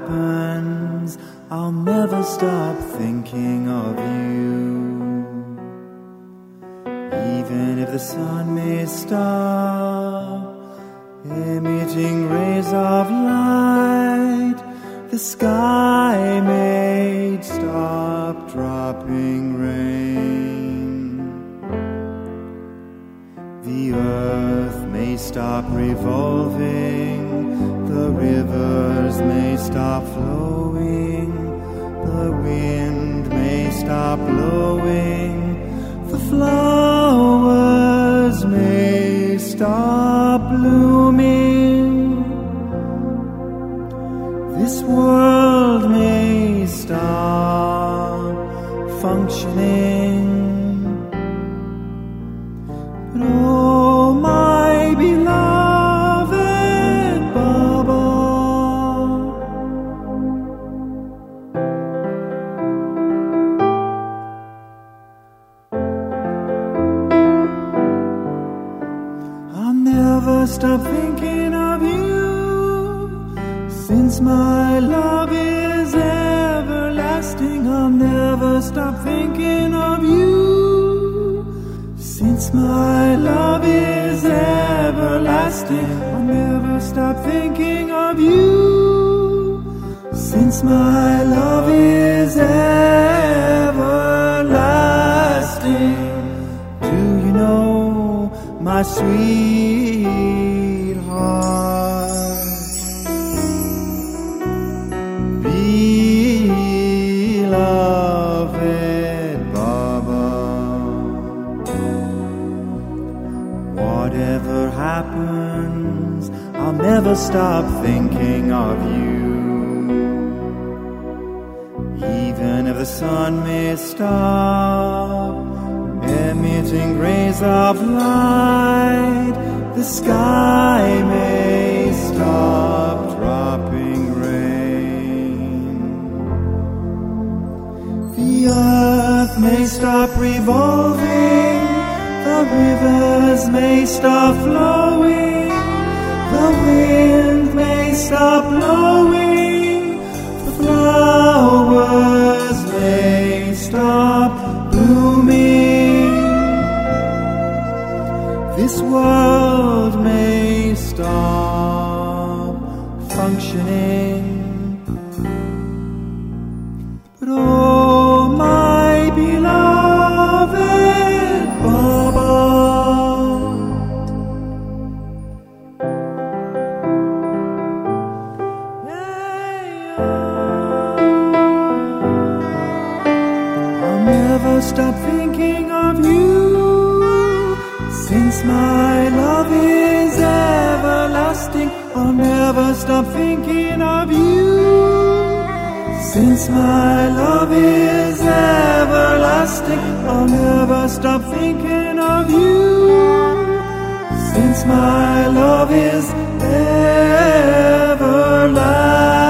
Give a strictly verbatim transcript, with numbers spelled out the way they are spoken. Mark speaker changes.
Speaker 1: happens, I'll never stop thinking of you. Even if the sun may stop emitting rays of light, the sky may stop dropping rain, the earth may stop revolving, the rivers may stop flowing, the wind may stop blowing, the flowers may stop blooming, this world may stop functioning. But oh, my beloved Baba, I'll never stop thinking of you, since my love is everlasting. I'll never stop thinking of you, since my love is everlasting. I'll never stop thinking of you, since my love is everlasting. Do you know, my sweetheart, beloved Baba, whatever happens, I'll never stop thinking of you. Even if the sun may stop emitting rays of light, the sky may stop dropping rain, the earth may stop revolving, the rivers may stop flowing, the wind may stop blowing, the flowers may stop blooming, this world may stop functioning. But oh, my beloved Baba, I'll never stop thinking of you, since my love is everlasting. I'll never stop thinking of you, since my love is everlasting. I'll never stop thinking of you, since my love is everlasting.